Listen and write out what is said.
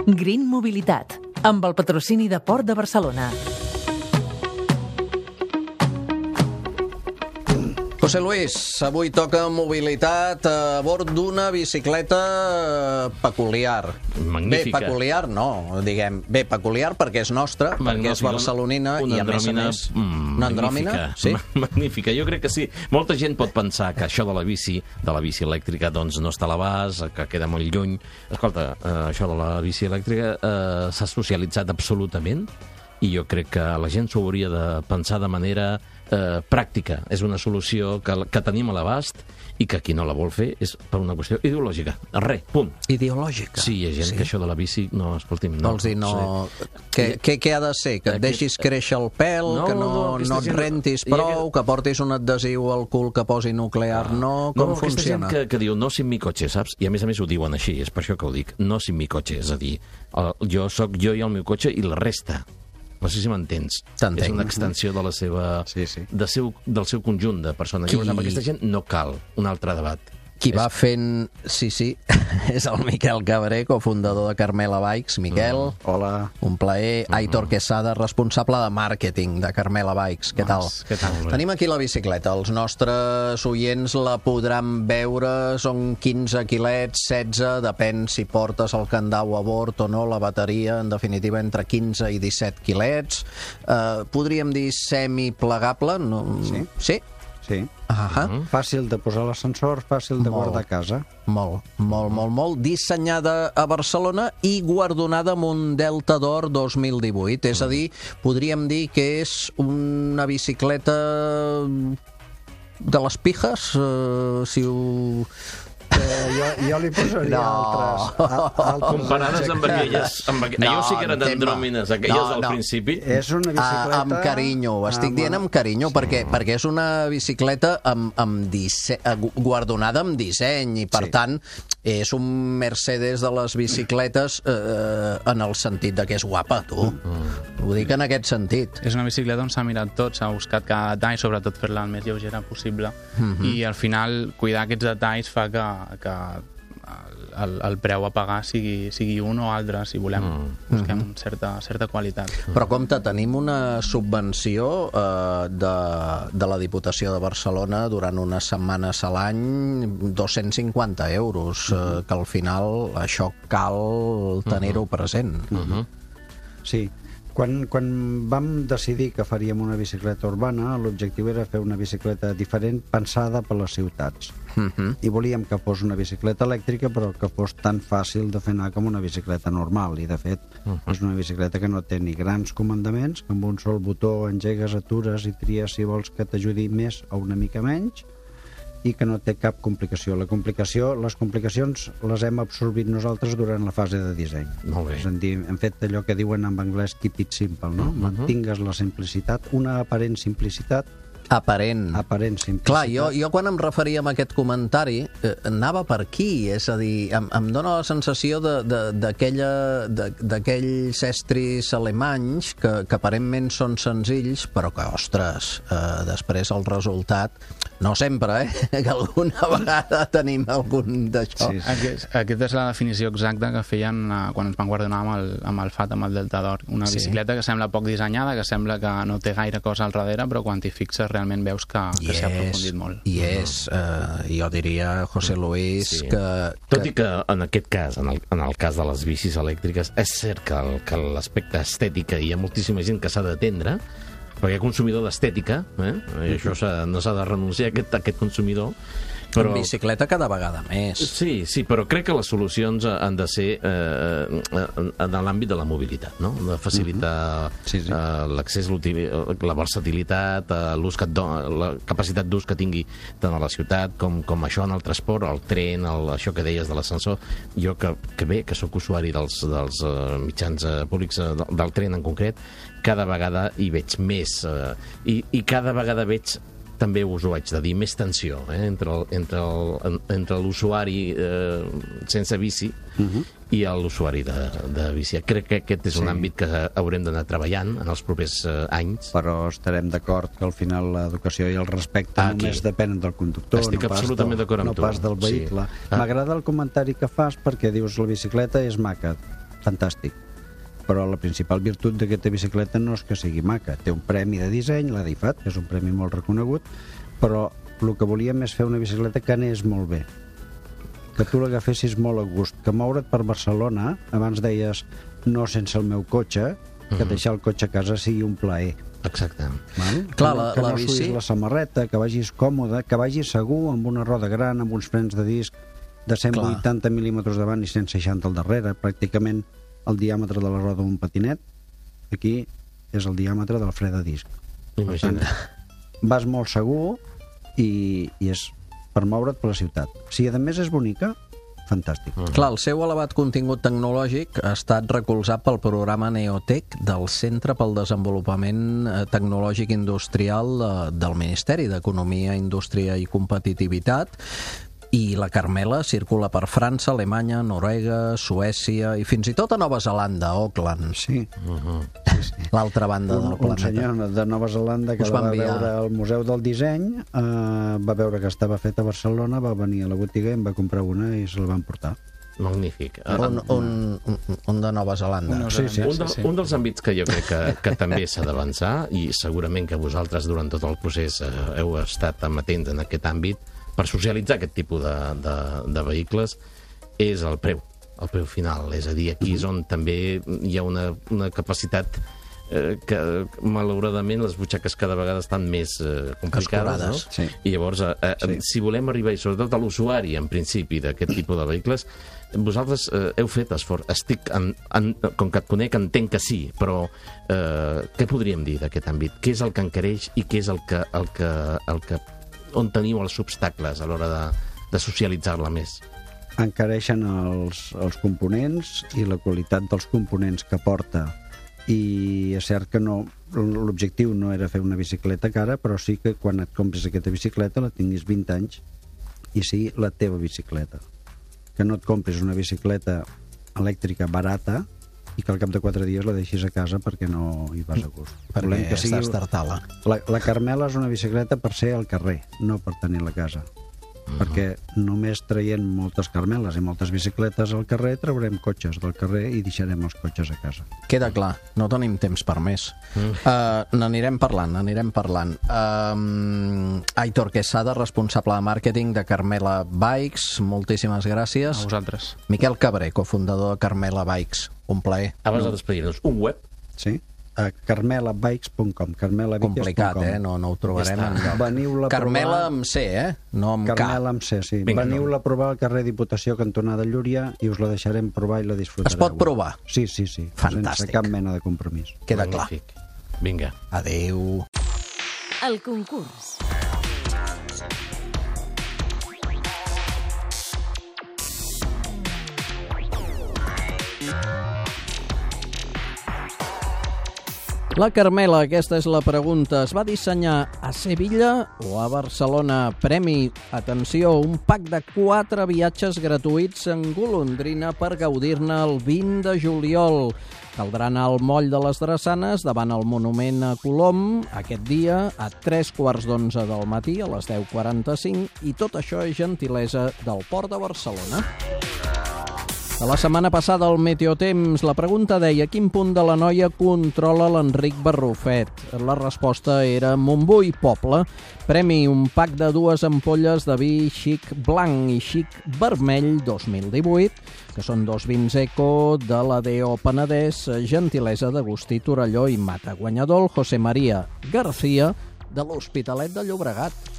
Green Mobilitat, amb el patrocini de Port de Barcelona. José Luis, avui toca mobilitat a bord d'una bicicleta peculiar. Magnífica. Bé, peculiar no, diguem. Bé, peculiar perquè és nostra, perquè és barcelonina i a més, una andròmina. Sí? Magnífica, jo crec que sí. Molta gent pot pensar que això de la bici elèctrica, doncs no està a l'abast, que queda molt lluny. Escolta, això de la bici elèctrica s'ha socialitzat absolutament i jo crec que la gent s'ho hauria de pensar de manera pràctica. És una solució que tenim a l'abast i que qui no la vol fer és per una qüestió ideològica. Res, punt. Ideològica? Sí, hi ha gent que això de la bici, no, escolti'm, no. Vols dir, no... Què ha de ser? Que et deixis créixer el pèl, que no et rentis prou, que portis un adhesiu al cul que posi nuclear, no? Com funciona? Aquesta gent que diu no sin mi cotxe, saps? I a més ho diuen així, és per això que ho dic, no sin mi cotxe, és a dir, jo sóc jo i el meu cotxe i la resta. No sé si m'entens. És una extensió de la seva, del seu conjunt de persones. Llavors, amb aquesta gent no cal un altre debat. Qui va fent... Sí, és el Miquel Cabré, cofundador de Carmela Bikes. Miquel, hola. Un plaer. Aitor Quesada, responsable de màrqueting de Carmela Bikes. Què tal? Què tal? Tenim aquí la bicicleta. Els nostres oients la podran veure. Són 15 quilets, 16, depèn si portes el candau a bord o no, la bateria, en definitiva, entre 15 i 17 quilets. Podríem dir semiplegable? No? Sí. Sí? Sí. Fàcil de posar l'ascensor, fàcil de guardar a casa. Molt. Dissenyada a Barcelona i guardonada amb un Delta d'Or 2018. És a dir, podríem dir que és una bicicleta de les pijes, si ho... Jo li posaria altres comparades amb aquelles. Allò sí que eren andròmines, aquelles al principi. És una bicicleta... Amb carinyo, estic dient amb carinyo, perquè és una bicicleta guardonada amb disseny i, per tant, és un Mercedes de les bicicletes en el sentit de que és guapa, tu. Ho dic en aquest sentit. És una bicicleta on s'ha mirat tot, s'ha buscat cada detall, sobretot fer-la el més lleugera possible, i al final cuidar aquests detalls fa que el preu a pagar sigui un o altre, si volem. Busquem certa qualitat. Però compte, tenim una subvenció de la Diputació de Barcelona durant unes setmanes a l'any, 250 euros, que al final això cal tenir-ho present. Sí. Quan vam decidir que faríem una bicicleta urbana, l'objectiu era fer una bicicleta diferent pensada per les ciutats. I volíem que fos una bicicleta elèctrica, però que fos tan fàcil de fer anar com una bicicleta normal. I, de fet, és una bicicleta que no té ni grans comandaments, que amb un sol botó engegues, atures i tries si vols que t'ajudi més o una mica menys, i que no té cap complicació. Les complicacions les hem absorbit nosaltres durant la fase de disseny. Molt bé. És a dir, hem fet allò que diuen en anglès keep it simple, no? Mantingues la simplicitat, una aparent simplicitat. Aparent simplicitat. Clar, jo quan em referia a aquest comentari anava per aquí, és a dir, em dóna la sensació d'aquells estris alemanys que aparentment són senzills, però que, ostres, després el resultat, no sempre, que alguna vegada tenim algun d'això. Aquesta és la definició exacta que feien quan ens van guardonar amb el FAT, amb el Delta d'Or. Una bicicleta que sembla poc dissenyada, que sembla que no té gaire cosa al darrere, però quan t'hi fixes realment veus que s'ha aprofundit molt. Jo diria, José Luis, que... Tot i que en aquest cas, en el cas de les bicis elèctriques, és cert que l'aspecte estètic hi ha moltíssima gent que s'ha d'atendre, perquè hi ha consumidor d'estètica, i això no s'ha de renunciar a aquest consumidor. Però... En bicicleta cada vegada més. Sí, però crec que les solucions han de ser en l'àmbit de la mobilitat, no? De facilitar l'accés, la versatilitat, la capacitat d'ús que tingui tant a la ciutat com això en el transport, el tren, això que deies de l'ascensor. Jo que sóc usuari dels mitjans públics, del tren en concret, cada vegada hi veig més i cada vegada veig, també us ho haig de dir, més tensió entre l'usuari sense bici i l'usuari de bici. Crec que aquest és un àmbit que haurem d'anar treballant en els propers anys. Però estarem d'acord que al final l'educació i el respecte només depenen del conductor, no pas del vehicle. M'agrada el comentari que fas perquè dius la bicicleta és maca. fantàstic. Però la principal virtut d'aquesta bicicleta no és que sigui maca. Té un premi de disseny, la d'IFAT, que és un premi molt reconegut, però el que volíem és fer una bicicleta que anés molt bé, que tu l'agafessis molt a gust, que moure't per Barcelona, abans deies no sense el meu cotxe, que deixar el cotxe a casa sigui un plaer. Exacte. Clar, que no la bici... suïs la samarreta, que vagis còmode, que vagis segur, amb una roda gran, amb uns frens de disc de 180 mil·límetres davant i 160 al darrere, pràcticament el diàmetre de la roda d'un patinet. Aquí és el diàmetre del fre de disc. Imagina't. Vas molt segur i és per moure't per la ciutat. Si a més és bonica, fantàstic. Clar, el seu elevat contingut tecnològic ha estat recolzat pel programa Neotec del Centre pel Desenvolupament Tecnològic Industrial del Ministeri d'Economia, Indústria i Competitivitat, i la Carmela circula per França, Alemanya, Noruega, Suècia i fins i tot a Nova Zelanda, Auckland. Sí. L'altra banda del planeta. Un senyor de Nova Zelanda que va veure al Museu del Disseny, va veure que estava fet a Barcelona, va venir a la botiga i en va comprar una i se la van portar. Magnífic. Un de Nova Zelanda. Un dels àmbits que jo crec que també s'ha d'avançar, i segurament que vosaltres durant tot el procés heu estat amatents en aquest àmbit, per socialitzar aquest tipus de vehicles, és el preu final. És a dir, aquí és on també hi ha una capacitat que malauradament les butxaques cada vegada estan més complicades, no? Sí. I llavors, si volem arribar, i sobretot a l'usuari en principi d'aquest tipus de vehicles, vosaltres heu fet esforç. Com que et conec, entenc que sí, però què podríem dir d'aquest àmbit? Què és el que encareix i què és el que on teniu els obstacles a l'hora de socialitzar-la més? Encareixen els components i la qualitat dels components que porta. I és cert que l'objectiu no era fer una bicicleta cara, però sí que quan et compris aquesta bicicleta la tinguis 20 anys i sigui la teva bicicleta. Que no et compris una bicicleta elèctrica barata i que al cap de 4 dies la deixis a casa perquè no hi vas a gust. Perquè estàs tartala. La Carmela és una bicicleta per ser al carrer, no per tenir-la a casa. Perquè només traient moltes Carmeles i moltes bicicletes al carrer traurem cotxes del carrer i deixarem els cotxes a casa. Queda clar, no tenim temps per més. N'anirem parlant. Aitor Quesada, responsable de màrqueting de Carmela Bikes, moltíssimes gràcies. A vosaltres. Miquel Cabré, cofundador de Carmela Bikes, un plaer. Abans de despedir-nos, un web? Sí. carmelabikes.com. Complicat, no ho trobarem enlloc. Veniu-la Carmela amb C, no amb K. Carmela amb C, sí. Veniu-la a provar al carrer Diputació, cantonada Llúria, i us la deixarem provar i la disfrutareu. Es pot provar? Sí. Fantàstic. Sense cap mena de compromís. Queda clar. Vinga. Adéu. El concurs. La Carmela, aquesta és la pregunta. Es va dissenyar a Sevilla o a Barcelona? Premi, atenció, un pack de 4 viatges gratuïts en golondrina per gaudir-ne el 20 de juliol. Caldrà anar al moll de les Drassanes, davant el monument a Colom, aquest dia a 3:15 del matí, a les 10:45, i tot això és gentilesa del Port de Barcelona. De la setmana passada al Meteotemps, la pregunta deia: a quin punt de l'Anoia controla l'Enric Barrufet? La resposta era Montbui Poble. Premi, un pack de 2 ampolles de vi Xic Blanc i Xic Vermell 2018, que són 2 vins eco de la D.O. Penedès, gentilesa d'Agustí Torelló i Mata. Guanyador, José María García, de l'Hospitalet de Llobregat.